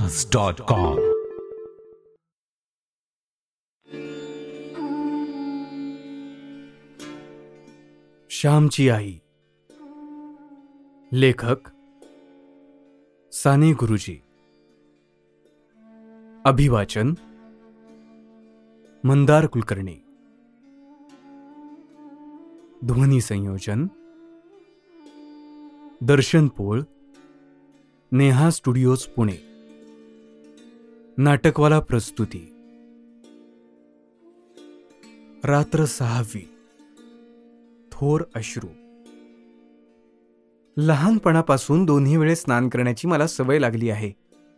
aryanas.com. श्यामची आई. लेखक साने गुरुजी. अभिवाचन मंदार कुलकर्णी. ध्वनी संयोजन दर्शन पोळ, नेहा स्टुडिओज पुणे. नाटकवाला प्रस्तुती. रात्र 6वी. थोर अश्रू. लहानपणापासून दोन्ही वेळेस स्नान करण्याची मला सवय लागली आहे.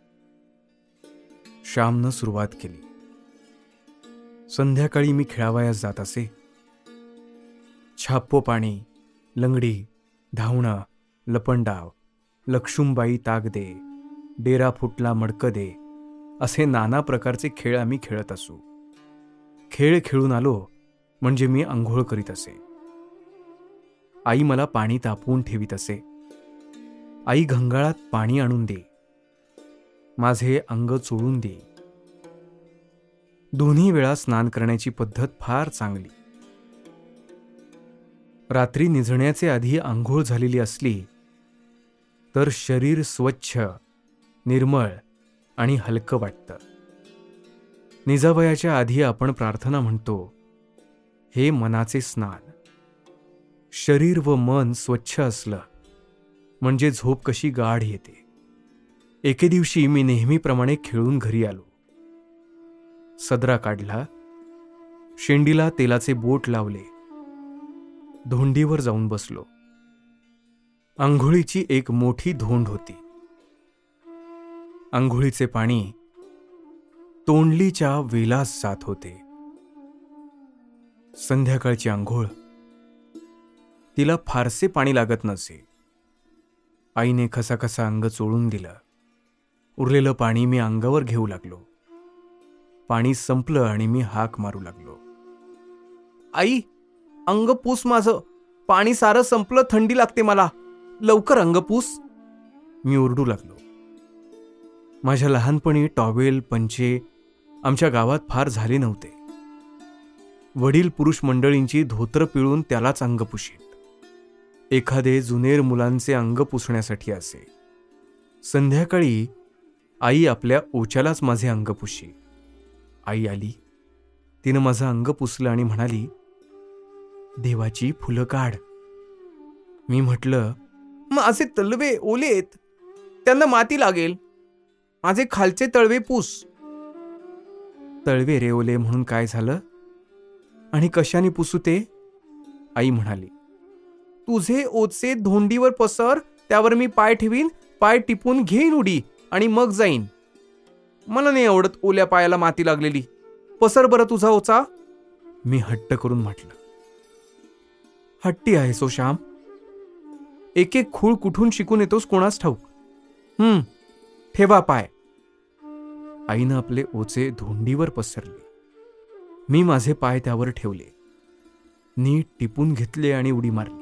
श्यामनं सुरुवात केली. संध्याकाळी मी खेळावयास जात असे. छाप्पो पाणी, लंगडी, धावणं, लपंडाव, लक्ष्मीबाई ताक दे, डेरा फुटला मडकं दे, असे नाना प्रकारचे खेळ आम्ही खेळत असू. खेळ खेळून आलो म्हणजे मी आंघोळ करीत असे. आई मला पाणी तापवून ठेवीत असे. आई घंगाळात पाणी आणून दे, माझे अंग चोळून दे. दोन्ही वेळा स्नान करण्याची पद्धत फार चांगली. रात्री निजण्याचे आधी आंघोळ झालेली असली तर शरीर स्वच्छ, निर्मळ आणि हलकं वाटतं. निजावयाच्या आधी आपण प्रार्थना म्हणतो, हे मनाचे स्नान. शरीर व मन स्वच्छ असलं म्हणजे झोप कशी गाढ येते. एके दिवशी मी नेहमीप्रमाणे खेळून घरी आलो. सदरा काढला, शेंडीला तेलाचे बोट लावले, धोंडीवर जाऊन बसलो. आंघोळीची एक मोठी धोंड होती. आंघोळीचे पाणी तोंडलीच्या वेलास जात होते. संध्याकाळची आंघोळ, तिला फारसे पाणी लागत नसे. आईने खसाखसा अंग चोळून दिलं. उरलेलं पाणी मी अंगावर घेऊ लागलो. पाणी संपलं आणि मी हाक मारू लागलो, आई, अंग पूस माझं. पाणी सारं संपलं, थंडी लागते मला, लवकर अंग पूस. मी ओरडू लागलो. माझ्या लहानपणी टॉवेल, पंचे आमच्या गावात फार झाले नव्हते. वडील पुरुष मंडळींची धोतर पिळून त्यालाच अंग पुशीत. एखादे जुनेर मुलांचे अंग पुसण्यासाठी असे. संध्याकाळी आई आपल्या ओच्यालाच माझे अंग पुशी. आई आली. तिनं माझं अंग पुसलं आणि म्हणाली, देवाची फुलं काढ. मी म्हटलं, माझे तळवे ओलेत, त्यांना माती लागेल, माझे खालचे तळवे पुस. तळवे रे ओले म्हणून काय झालं, आणि कशाने पुसू ते? आई म्हणाली, तुझे ओचे धोंडीवर पसर, त्यावर मी पाय ठेवीन, पाय टिपून घेईन उडी आणि मग जाईन. मला नाही आवडत ओल्या पायाला माती लागलेली. पसर बरं तुझा ओचा. मी हट्ट करून म्हटलं. हट्टी आहेस ओ श्याम. एक एक खूळ कुठून शिकून येतोस कोणास ठाऊक. ठेवा पाय. आईनं आपले ओचे धोंडीवर पसरले. मी माझे पाय त्यावर ठेवले. नीट टिपून घेतले आणि उडी मारली.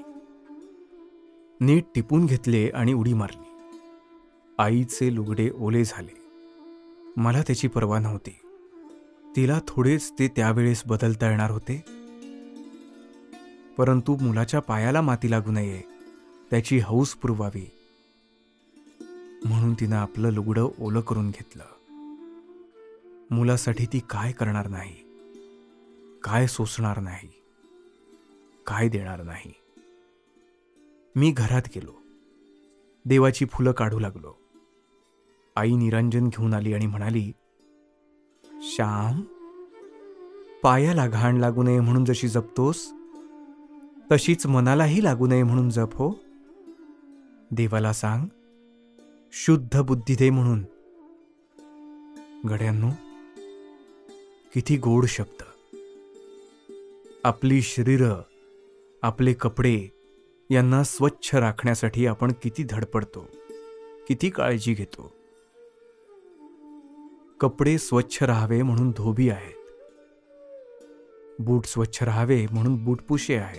आईचे लुगडे ओले झाले. मला त्याची पर्वा नव्हती. तिला थोडेच ते त्यावेळेस बदलता येणार होते. परंतु मुलाच्या पायाला माती लागू नये, त्याची हौस पुरवावी म्हणून तिनं आपलं लुगडं ओलं करून घेतलं. मुलासाठी ती काय करणार नाही, काय सोसणार नाही, काय देणार नाही. मी घरात गेलो. देवाची फुलं काढू लागलो. आई निरांजन घेऊन आली आणि म्हणाली, श्याम, पायाला घाण लागू नये म्हणून जशी जपतोस तशीच मनालाही लागू नये म्हणून जप हो. देवाला सांग, शुद्ध बुद्धी दे म्हणून. गड्यांनो, किती गोड शब्द. आपली शरीरं, आपले कपडे यांना स्वच्छ राखण्यासाठी आपण किती धडपडतो, किती काळजी घेतो. कपडे स्वच्छ राहावे म्हणून धोबी आहेत. बूट स्वच्छ राहावे म्हणून बूटपुशे आहेत.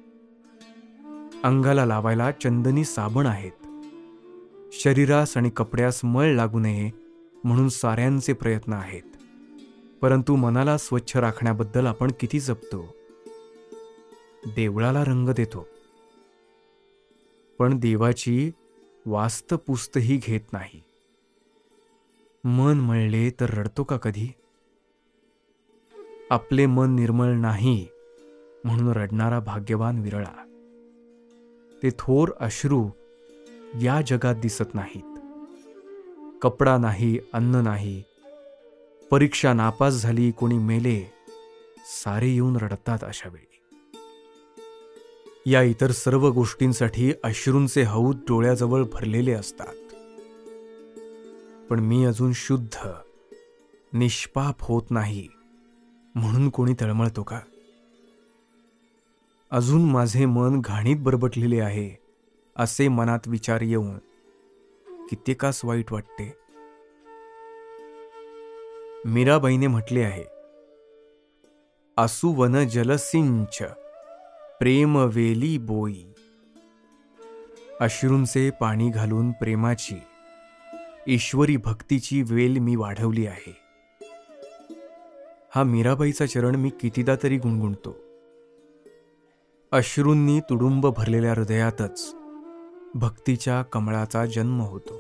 अंगाला लावायला चंदनी साबण आहेत. शरीरास आणि कपड्यास मळ लागू नये म्हणून साऱ्यांचे प्रयत्न आहेत, परंतु मनाला स्वच्छ राखण्याबद्दल आपण किती जपतो. देवळाला रंग देतो, पण देवाची वास्तपुस्तही घेत नाही. मन मळले तर रडतो का कधी? आपले मन निर्मळ नाही म्हणून रडणारा भाग्यवान विरळा. ते थोर अश्रू या जगात दिसत नाहीत. कपडा नाही, अन्न नाही, परीक्षा नापास झाली, कोणी मेले, सारे येऊन रडतात अशा वेळी. या इतर सर्व गोष्टींसाठी अश्रूंचे हौद डोळ्याजवळ भरलेले असतात. पण मी अजून शुद्ध, निष्पाप होत नाही म्हणून कोणी तळमळतो का? अजून माझे मन घाणीत बरबटलेले आहे असे मनात विचार येऊन कित्येकास वाईट वाटते. मीराबाईने म्हटले आहे, आसुवन जलसिंच प्रेम वेली बोई. अश्रूंचे पाणी घालून प्रेमाची, ईश्वरी भक्तीची वेल मी वाढवली आहे. हा मीराबाईचा चरण मी कितीदा तरी गुणगुणतो. अश्रूंनी तुडुंब भरलेल्या हृदयातच भक्तीच्या कमळाचा जन्म होतो.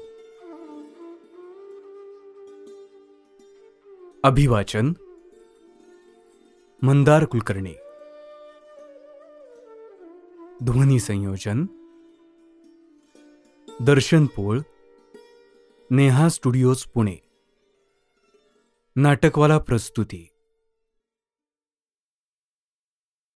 अभिवाचन मंदार कुलकर्णी. ध्वनी संयोजन दर्शन पोळ, नेहा स्टुडिओज पुणे. नाटकवाला प्रस्तुती